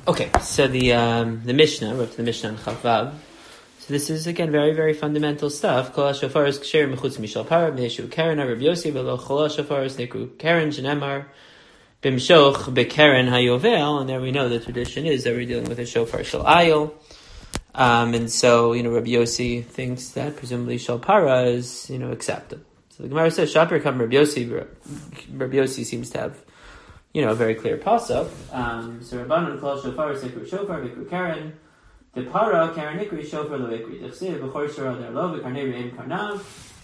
Okay, so the Mishnah, we're up to the Mishnah on Chavav. So this is again very, very fundamental stuff. Kol hashofaros ksher mechutz mishal para b'neshu keren Rabbi Yossi v'lo chol hashofaros nekru keren shenemar b'mshoch b'keren hayovel. And there we know the tradition is that we're dealing with a shofar shel ayil. And so, Rabbi Yossi thinks that presumably shel para is, acceptable. So the Gemara says, Shapir kam Rabbi Yossi. Rabbi Yossi seems to have, a very clear pasuk. So Rabbanon kol shofar sekru shofar v'ikru keren. The para keren ikri shofar lo ikri. Dechsiv b'chor shora der lo v'karnei re'im karnav.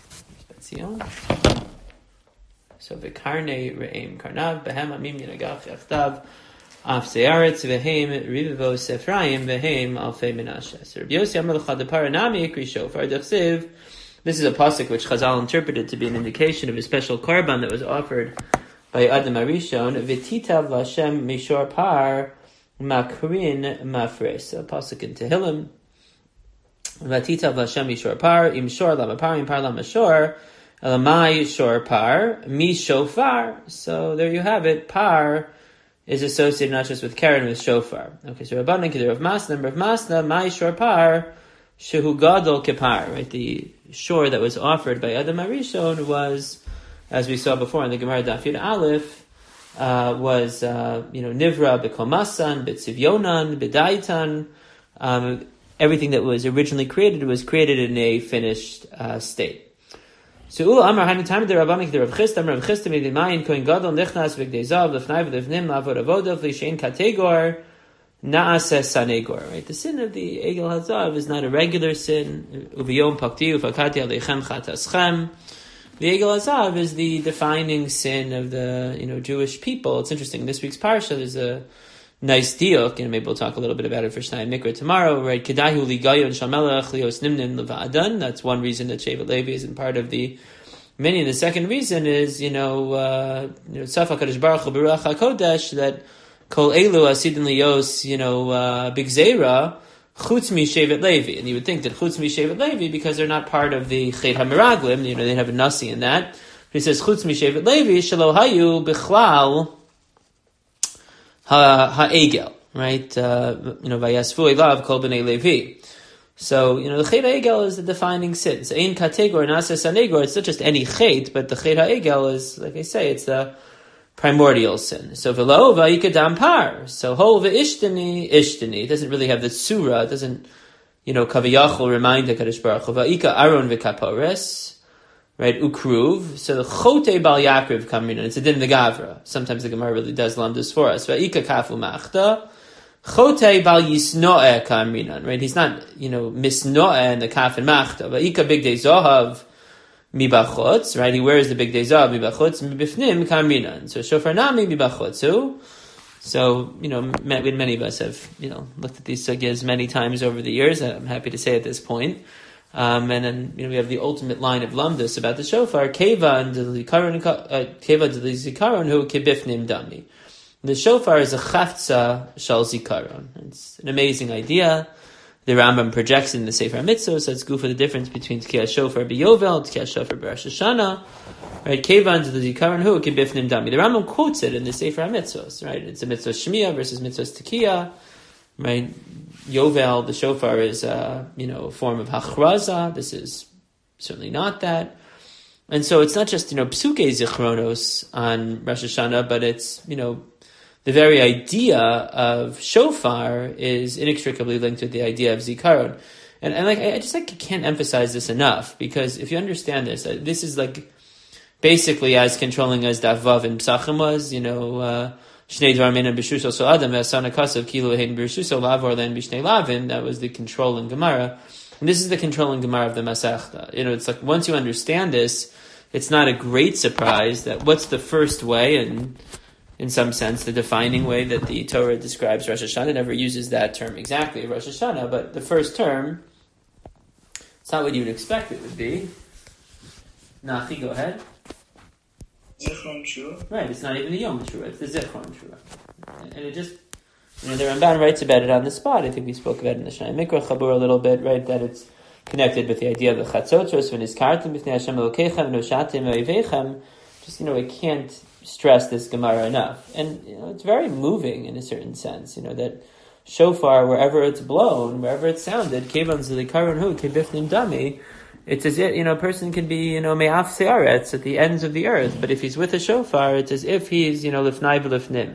So v'karnei re'im karnav b'hem amim yinagach yachtav af se'aretz v'hem rivivos Ephraim v'hem alfei Menashe. So Rabbi Yossi amar l'cha the para nami ikri shofar dechsiv. This is a pasuk which Chazal interpreted to be an indication of a special korban that was offered by Adam Arishon, V'titav Lashem Mishor Par Makrin Mafres. A pasuk in Tehillim. V'titav Lashem Mishor Par Imshor Lamapar Impar Lamashor Elamai Shor Par Mishofar. So there you have it. Par is associated not just with Karen, with Shofar. Okay, so Rabbanan Kedar of Masna, Rav Masna, Mai Shor Par Shehu Gadol Kepar. Right, the shore that was offered by Adam Arishon was, as we saw before in the Gemara Daf Yud Aleph, was Nivra b'Komasan, b'Tzivyonan, b'Daitan. Everything that was originally created was created in a finished state. So Ula Amar Hainu Tam de Rabbanik de Rav Chisda Rav Chisda Midimayin Kohen Gadol Nichnas v'Gdei Zav Lefnai v'Lefnim Lavod Avodav L'Shein Kategor Naaseh Sanegor. Right, the sin of the Egel Hazav is not a regular sin. Uviyom Pakti Ufakati Aleichem Chataschem. The Egel Hazav is the defining sin of the Jewish people. It's interesting. This week's parsha there's a nice diuk, and maybe we'll talk a little bit about it for Shnai Mikra tomorrow. Right, Kedahu Ligayon Shamelach Lios Nimnim Leva'adan. That's one reason that Shevet Levi isn't part of the many. The second reason is Tzafah Kadosh Baruch Hu B'Ruach HaKodesh that Kol Elu Asidin Lios Big Zera Chutz Mi Shevet Levi, and you would think that Chutz Mi Shevet Levi because they're not part of the Chet HaMeraglim, they have a nasi in that. But he says Chutz Mi Shevet Levi Shelo Hayu Bichlal Ha'egel, right? Vayasfu Elav Kol B'nei Levi. So the Chet HaEgel is the defining sin. So Ein Kategor Nasa Sanegor, it's not just any Chet, but the Chet HaEgel is, like I say, it's the primordial sin. So v'lo v'yikadam par. So hol v'ishtani. It doesn't really have the surah. It doesn't, kaviyachol remind the Kadosh Baruch Hu. V'ika aron v'kapores. Right, ukruv. So the chote bal yakriv kamrinan. It's a din the gavra. Sometimes the Gemara really does lamdas for us. V'ika kafu machta. Chote bal yisnoe kamrinan. Right, he's not, misnoe in the kaf and machta. V'ika big day zohav. Mibachotz, right? He wears the big day zav, mibachotz, mibifnim, kamrinan. So shofar nami, mibachotzu. So, many of us have, looked at these sugyas many times over the years. I'm happy to say at this point. And then, we have the ultimate line of lamdas about the shofar, keva and the zikaron who kibifnim dami. The shofar is a chaftza shal zikaron. It's an amazing idea. The Rambam projects in the Sefer HaMitzvos, so it's good for the difference between Tkiyah Shofar B'Yovel, Tkiyah Shofar B'Rosh Hashanah, right? Kevan to the Zikaron Hu, Kibifnim Dami. The Rambam quotes it in the Sefer HaMitzvos, right? It's a Mitzvah Shmiyah versus Mitzvah Tkiyah, right? Yovel, the Shofar is a form of Hachraza. This is certainly not that. And so it's not just, Psuke Zichronos on Rosh Hashanah, but it's, the very idea of shofar is inextricably linked with the idea of zikaron. And I can't emphasize this enough, because if you understand this, this is basically as controlling as Daf Vav in Psachim was, Shnei Dvar Menan B'Shusho So Adam Asana Kasav Kilo Hein B'Shusho Lavor Len B'Shnei Lavin. That was the controlling Gemara. And this is the controlling Gemara of the Masechta. It's once you understand this, it's not a great surprise that what's the first way, and in some sense, the defining way that the Torah describes Rosh Hashanah. Never uses that term exactly, Rosh Hashanah, but the first term, it's not what you would expect it would be. Nachi, go ahead. Zichron Shura. Right, it's not even the Yom Shura, it's the Zichron Shura. And it just, the Ramban writes about it on the spot. I think we spoke about it in the Shnai Mikra Chabur a little bit, right, that it's connected with the idea of the Chatzotros, when Izkartim B'fnei Hashem Elokechem, Noshatim Oivechem. Just, I can't stress this Gemara enough. And, it's very moving in a certain sense, that shofar wherever it's blown, wherever it's sounded, kevan zikaron hu kebifnim dami. It's as if, a person can be, me'af se'aretz, at the ends of the earth, but if he's with a shofar, it's as if he's, lifnai v'lifnim.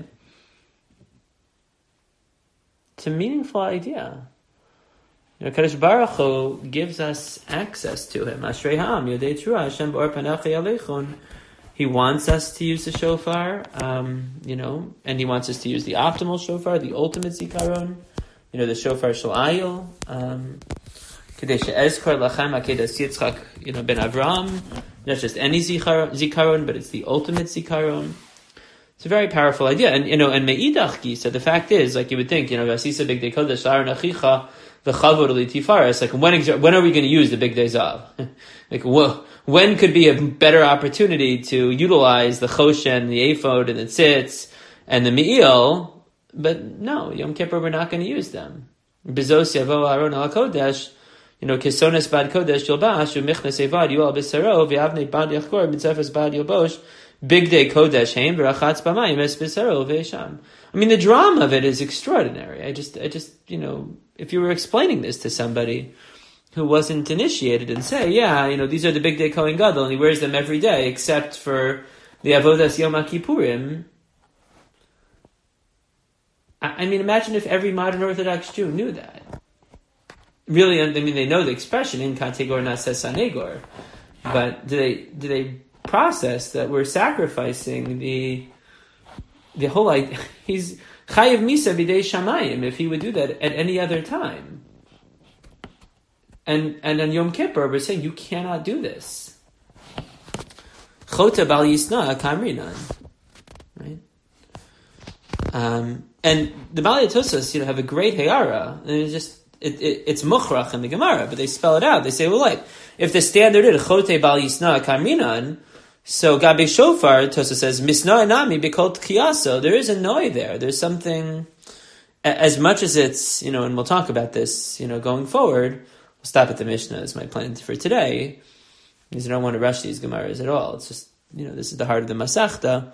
It's a meaningful idea. Kadosh Baruch Hu gives us access to Him. Ashrei ha'am yodei teruah Hashem b'or panecha yalechon. He wants us to use the shofar, and He wants us to use the optimal shofar, the ultimate zikaron, the shofar shel ayil. Kadei she'ezkar lachem akedas Yitzchak, ben Avraham. Not just any zikaron, but it's the ultimate zikaron. It's a very powerful idea, and me'idach gisa. The fact is, like you would think, Vasisa bigdei kodesh aron achicha v'chavod l'tifares. Like when are we going to use the bigdei zav? Like when could be a better opportunity to utilize the choshen, the ephod, and the tzitz, and the me'il? But no, Yom Kippur we're not going to use them. Bezos yavo aron al kodesh. Kesones bad kodesh yilbash u'michnes evad yual b'saro v'avnei bad yachkor b'tzefes bad yilbosh. Big day kodesh heim v'rachatz b'mayim es b'saro v'esham. I mean, the drama of it is extraordinary. I just, if you were explaining this to somebody who wasn't initiated and say, these are the big day Kohen Gadol and he wears them every day except for the avodas Yom HaKippurim. I mean, imagine if every modern Orthodox Jew knew that. Really, they know the expression in kategor nasa sanegor, but do they process that we're sacrificing the whole idea? He's chayiv misa b'dei shamayim if he would do that at any other time. And on Yom Kippur, we're saying you cannot do this. Chota bal yisna kamrinan, right? And the Balei Tosas, have a great heyara, and it's mukhrach in the Gemara, but they spell it out. They say, if the standard is chote bal yisna kamrinan, so gabe shofar, Tosas says, misna enami b'kol tchiyaso. There is a noi there. There's something, as much as it's, and we'll talk about this, going forward. We'll stop at the Mishnah as my plan for today, because I don't want to rush these Gemaras at all. It's just, this is the heart of the Masechta.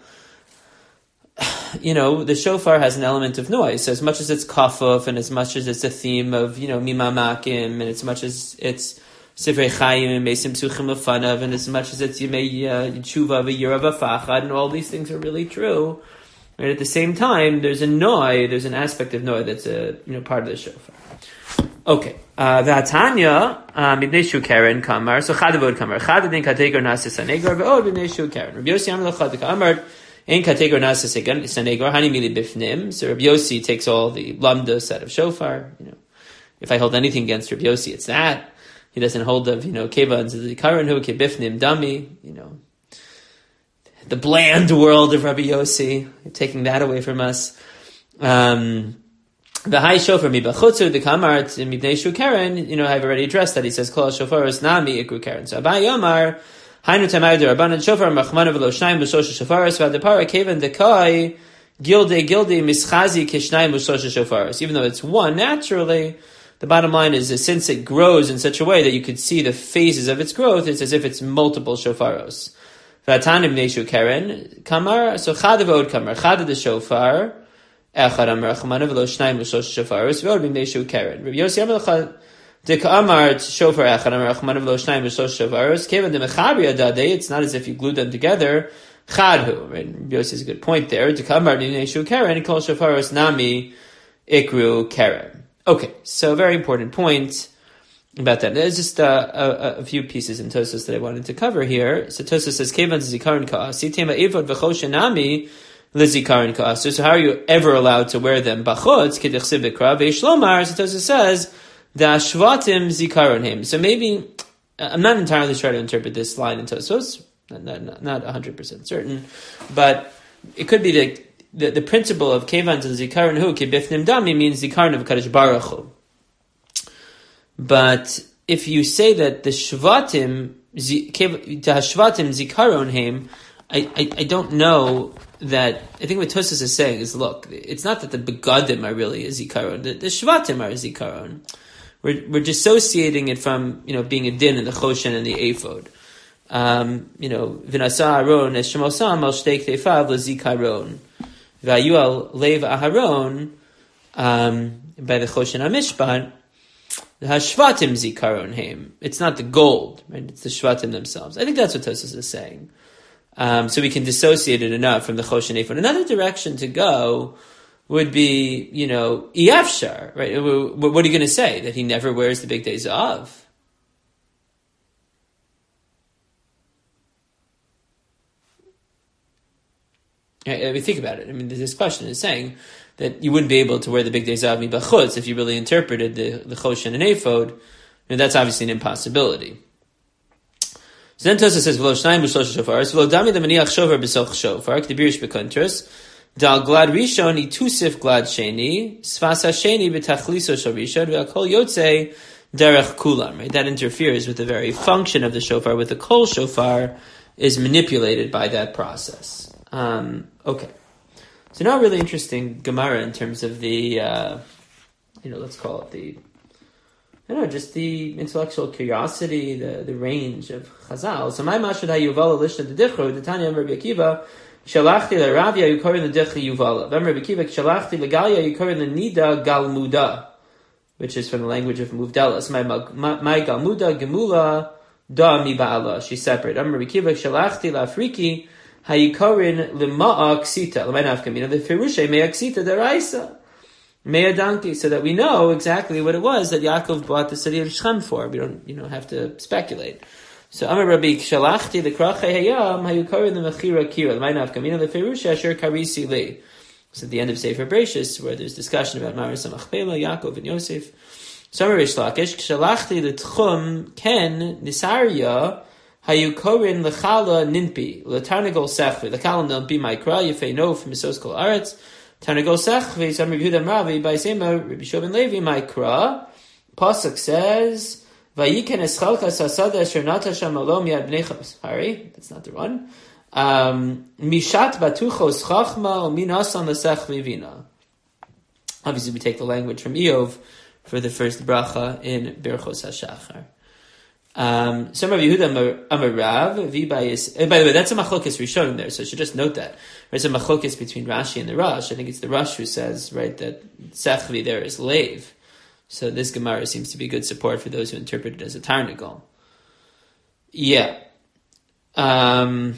The shofar has an element of noise. So as much as it's kafuf, and as much as it's a theme of, mimamakim, and as much as it's Sivrei Chaim and Mesim Psuchim Lefanav, and as much as it's Yemei Tshuva v'Yira v'Fachad, and all these things are really true. And at the same time, there's an aspect of noi that's a part of the shofar. Okay. V'atanya b'nei shu keren kamar. So chadavod kamar. Chadadin kategor nasa sanegor v'od b'nei shu keren. Rabbi Yossi Amar Chad kamar ein kategor nasa sanegor hani mili bifnim. So Rabbi Yossi takes all the lamdos out of shofar. If I hold anything against Rabbi Yossi, it's that. He doesn't hold of, Keva Zikaron Hu, Kebifnim Dami, the bland world of Rabbi Yossi, taking that away from us. The high shofar mibachutzu, the kamar mibnei shu keren, I've already addressed that. He says, Kol shofar is nami ikru keren. So Abai Yomar, Hainu Tamay de Rabbanan shofar, Machmana v'lo shnayim b'shosha shofaris, v'adepara kevan dekai, gilde mischazi kishnayim b'shosha shofaris. Even though it's one, naturally, the bottom line is that since it grows in such a way that you could see the phases of its growth, it's as if it's multiple shofaros. V'atanim neshu keren kamar, so chadav od kamar, chadav the shofar, echad amar achmana v'lo shnayim l'shosh shofaros, v'od b'neshu keren. Rabbi Yossi Amar Chad de kamar shofar echad amar achmana v'lo shnayim l'shosh shofaros, kevan de mechabri adadei, it's not as if you glued them together, chadhu, right? Rabbi Yossi has a good point there, de kamar b'neshu keren, kol shofaros nami ikru keren. Okay, so a very important point about that. There's just a few pieces in Tosfos that I wanted to cover here. So Tosfos says, "Kevan zikaron ka'asi tema evod v'choshenami lezikaron ka'asu." So how are you ever allowed to wear them? Bachutz k'dechsiv v'kra ve'ishlomar. So Tosfos says, "Da'ashvatim zikaron him." So maybe I'm not entirely sure how to interpret this line in Tosfos. Not 100% certain, but it could be that. The principle of kevan to zikaron hu kibifnim dami means zikaron of Kadosh Baruch Hu. But if you say that the shvatim zikaron him, I don't know that. I think what Tosfos is saying is, look, it's not that the begadim are really a zikaron. The shvatim are a zikaron. We're dissociating it from being a din in the choshen and the ephod. V'nasa Aaron es shemosam al shtei ktefav lezikaron. Vayual lev Aharon by the Choshen HaMishpat, the Hashvatim Zikaron Heim. It's not the gold, right? It's the Shvatim themselves. I think that's what Tosfos is saying. So we can dissociate it enough from the Choshen Ephod. Another direction to go would be, Iyavshar, right? What are you going to say? That he never wears the big days of? I mean, think about it. I mean, this question is saying that you wouldn't be able to wear the big days of bachutz if you really interpreted the Choshen and Ephod. That's obviously an impossibility. So then Tosfos says, "V'lo shnayim b'shlosh shofaros, v'lo dami lemaniach shofar b'soch shofar, k'debirish b'kontros, dal glad rishon itusif glad sheni, sfas hasheni b'tachliso shel rishon, v'akol yotzei derech kulam." Right, that interferes with the very function of the shofar. With the kol shofar is manipulated by that process. Okay, so now really interesting Gemara in terms of the, let's call it just the intellectual curiosity, the range of Chazal. So my mashad ha-yuvala lishna d'dichro, d'tanya Rabbi Akiva, shalachti l'Ravya yukorin l'dichri yuvala. Rabbi Akiva, shalachti l'Galya yukorin l'nida galmuda, which is from the language of Muvdala. So my galmuda gemula da mi ba'ala. She's separate. Rabbi Akiva, shalachti l'Afriki, hayikorin l'ma'a ksita. L'may nafkamina, l'firushe me'a ksita deraisa. Me'a donkey, so that we know exactly what it was that Yaakov bought the city of Shechem for. We don't, have to speculate. So Amar Rabbi Shalachti the Krachei Hayam Hayukarin the Mechira Kira L'may nafkamina l'firushe asher karisi li. So at the end of Sefer Bereshis, where there's discussion about Maris Machpelah, Yaakov and Yosef. So Amar Rish Lakish Shalachti the Tchum Ken Nisarya Hayukorin l'chala ninpi l'tarnagol sechvi l'chala ninpi ma'ikra yefei no from Misos Kol Aretz tarnagol sechvi Samar Yehuda Ravi by Sema Rabbi Shobin Levi ma'ikra. Pasuk says Vayiken eschalka sasada asher nata sham alom yad bnei. Sorry, that's not the one. Mishat batuchos chachma uminasan l'sechvi vina. Obviously, we take the language from Eov for the first bracha in Berchos HaShachar. Some Rabbi Yehuda Amarav Vibayis. By the way, that's a machlokes Rishonim there, so I should just note that. There's a machlokes between Rashi and the Rosh. I think it's the Rosh who says, right, that Sechvi there is Leiv. So this Gemara seems to be good support for those who interpret it as a Tarnagol. Yeah. Some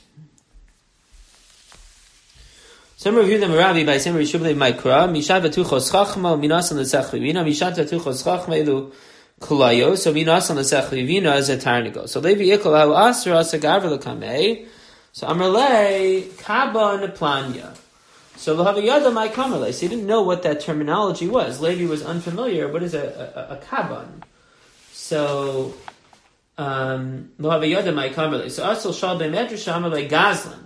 Rabbi Yehuda Amarav by Sem Rishublei Maikra Mishat Vatuchos Chachma Minasan LeSechvi Vina Mishat Vatuchos Chachma Elu Kulayo, so minasan l'sechli vina is a tarnigo. So Levi Yikol ha'u asra sagarva l'kamei. So Amarle kaban planya. So l'havayada my kamerle. So he didn't know what that terminology was. Levi was unfamiliar. What is a kaban? So l'havayada my kamerle. So asal shal be'medrash amarle gazlan.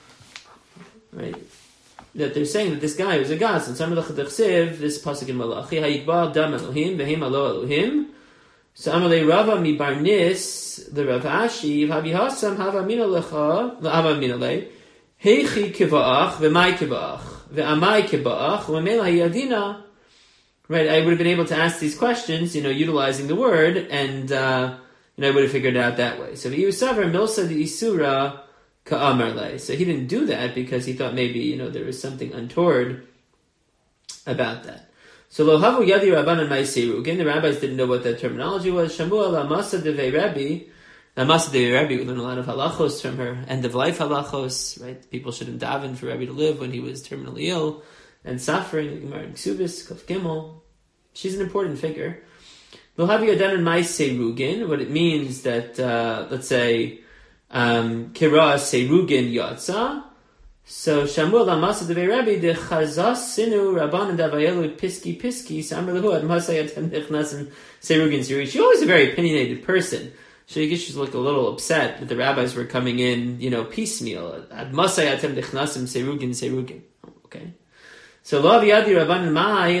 Right. That they're saying that this guy was a gazlan. Samar l'chadachsiv, this pasuk in Malachi, ha'yikbal dam Elohim, v'hem alo Elohim. So Amalei Rava mi Barnis, the Rav Ashi, Habi Hasam Hava Mina Lecha, Hava Mina Le, Heichi Kiva'ach, V'mai Kiva'ach, V'amai Kiva'ach, V'mela Yadina. Right, I would have been able to ask these questions, utilizing the word, and I would have figured it out that way. So V'yusavar Milsa di Isura Ka'amar Le. So he didn't do that because he thought maybe, there was something untoward about that. So lo havu yadi rabbanan ma'aseiru. Again, the rabbis didn't know what that terminology was. Shamuel lamasa devei Rabbi. Lamasa devei Rabbi. We learn a lot of halachos from her. End of life halachos. Right? People shouldn't daven for Rabbi to live when he was terminally ill and suffering. The Gemara in Ksubis, Kaf Gimel. She's an important figure. Lo havu yadanan ma'aseirugin. What it means that let's say kira seirugin yatsa. So Shamuel Amasa Devei Rabbi de Chazas Sinu Rabban Davayelu Piski Samar Lehu Admasayatem Nechnasim Serugin Siri. She always a very opinionated person. So you guess she's like a little upset that the rabbis were coming in, piecemeal. Admasayatem Nechnasim Serugin. Okay. So Lo Aviyadi Rabban Mai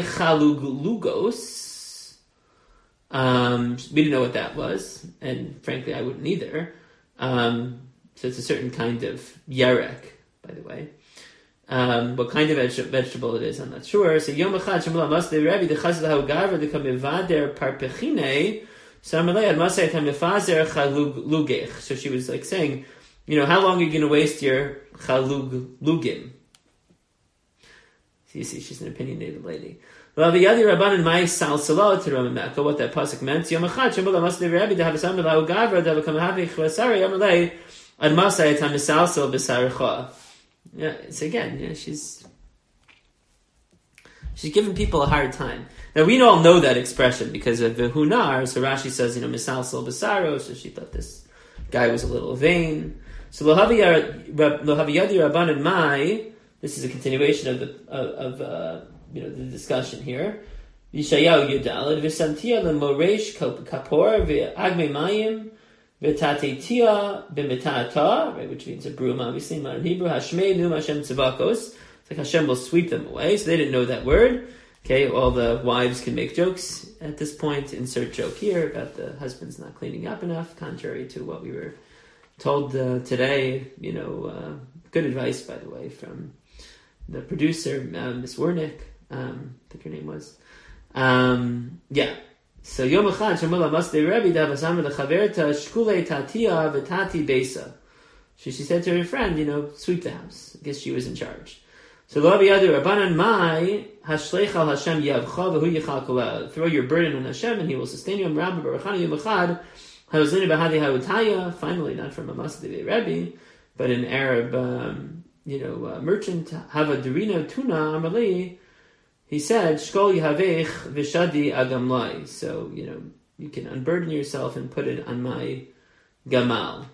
Chalugos. We didn't know what that was, and frankly I wouldn't either. So it's a certain kind of yerek. By the way, what kind of vegetable it is, I'm not sure. So Yom Echad Shemula Masdei Rabbi the Chazal Haugaver the Kamevader Parpechine Samalei Admasei Tamefazer Chalugech. So she was like saying, how long are you going to waste your chalugim? So you see, she's an opinionated lady. V'aviyadi Rabbanan Mai Sal Salah to Rama Mecca, what that pasuk meant. Yom Echad Shemula Masli Rabbi Dahav Sam Lahu Gavra Dahav Kamahavi Chvasari Yamalei Ad Masai Tam Sal Sal B'Saricha. Yeah, it's again, she's giving people a hard time. Now we all know that expression because of the Hunar. So Rashi says, Misalsal Basaro. So she thought this guy was a little vain. So Lohaviyadi Rabbanan Mai. This is a continuation of the discussion here. Yishayahu Yudalad v'Santia leMoresh Kapor v'Agme Mayim v'Tatetia b'Mitata, right, which means a broom, obviously, in Hebrew. Hashmei Num Hashem Tzavakos. It's like Hashem will sweep them away. So they didn't know that word. Okay, all the wives can make jokes at this point. Insert joke here about the husbands not cleaning up enough, contrary to what we were told today. Good advice, by the way, from the producer, Miss Wernick. I think her name was. So Yom Echad Shemula Masdei Rebbe Davasam leChaverta Shkule Tatia v'Tati Besa. She said to her friend, sweep the house. I guess she was in charge. So Lo Aviyadu Rabbanan Mai Hashleich Al Hashem Yavcha V'Hu Yichal Kolel. Throw your burden on Hashem and He will sustain you. Rabbi Baruchani Yom Echad Harozlini Bahadi Harutaya. Finally, not from a Masdei Rebbe, but an Arab, merchant. Hava Durino Tuna Amalei. He said, Shkol Yahavech Vishadi Agamlai. So, you can unburden yourself and put it on my gamal.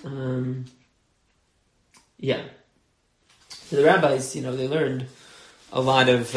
So the rabbis, they learned a lot of,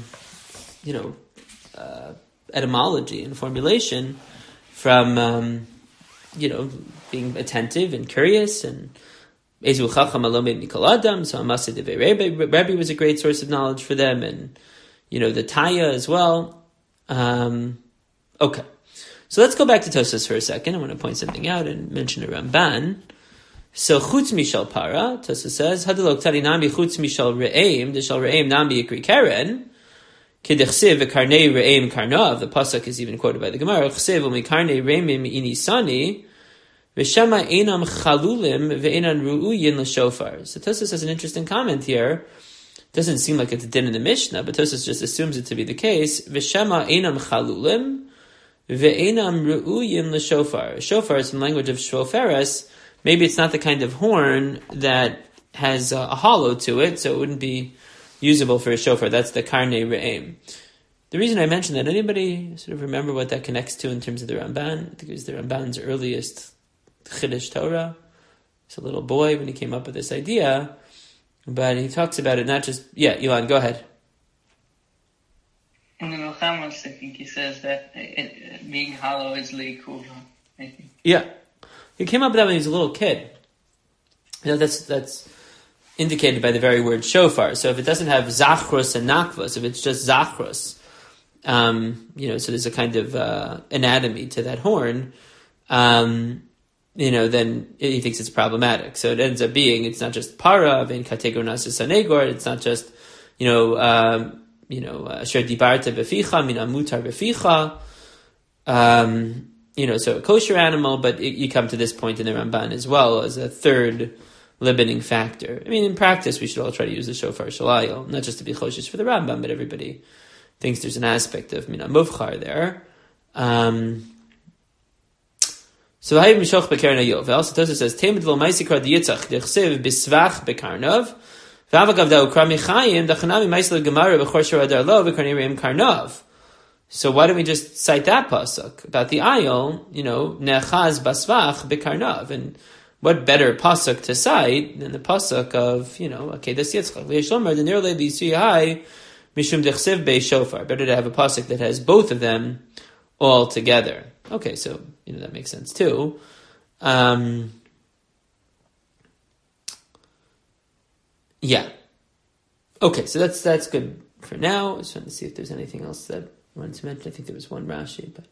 etymology and formulation from, being attentive and curious and Ezu Chacham Alomed Mikol Adam. So Amasa Devei Rebbe was a great source of knowledge for them, and the Taya as well. Okay. So let's go back to Tosas for a second. I want to point something out and mention a Ramban. So Chutz Mishal Para, Tosas says, Hadalok Tari Nami Chutz Mishal Re'eim, Deshal Re'eim Nami Yikri Keren, Kidechsiv V'karnei Re'eim Karnav, the Pasuk is even quoted by the Gemara, Chsiv U'mikarnei Re'eim Inisani, V'shama Einam Chalulim V'einan Ru'uyin L'shofar. So Tosas has an interesting comment here. Doesn't seem like it's a din in the Mishnah, but Tosas just assumes it to be the case. V'shama einam chalulim, ve'einam ru'uyin l'shofar. Shofar is in the language of shofares. Maybe it's not the kind of horn that has a hollow to it, so it wouldn't be usable for a shofar. That's the karnei re'em. The reason I mentioned that, anybody sort of remember what that connects to in terms of the Ramban? I think it was the Ramban's earliest Chiddush Torah. He's a little boy when he came up with this idea. But he talks about it not just... Yeah, Ilan, go ahead. In the Milchamos, I think he says that being hollow is leikuva, I think. Yeah. He came up with that when he was a little kid. That's indicated by the very word shofar. So if it doesn't have zachrus and nakvus, if it's just zachrus, so there's a kind of anatomy to that horn, then he thinks it's problematic. So it ends up being, it's not just para, vein kategor nasa sanegor, it's not just, asher dibarta beficha, min amutar beficha, so a kosher animal, but you come to this point in the Ramban as well as a third limiting factor. I mean, in practice, we should all try to use the shofar shalayil, not just to be choshesh for the Rambam, but everybody thinks there's an aspect of min amuvchar there. So Hayim Mishoch Bekarna Yovel. So Tosha says, Temed lo maisikra diyitzach dechsev bisvach bekarnav. V'avagav da ukra michayim dachanami maisel gemara b'chor sharadar lo v'karnei reim karnav. So why don't we just cite that pasuk about the ayil, nechaz basvach bekarnav? And what better pasuk to cite than the pasuk of, Akedas Yitzchak? V'yeshlomer denir le b'yisuyahai mishum dechsev be'shofar. Better to have a pasuk that has both of them all together. Okay, so that makes sense too. Yeah. Okay, so that's good for now. I was trying to see if there's anything else that I wanted to mention. I think there was one Rashi, but.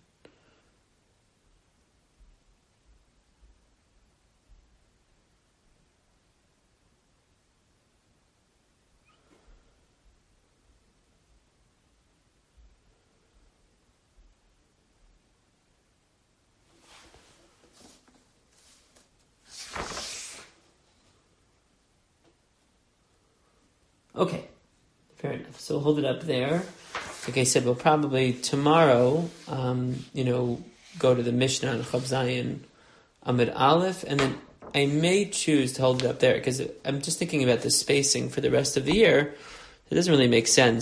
Okay. Fair enough. So we'll hold it up there. Like I said, we'll probably tomorrow, go to the Mishnah on Chav Zayin Amid Aleph, and then I may choose to hold it up there because I'm just thinking about the spacing for the rest of the year. It doesn't really make sense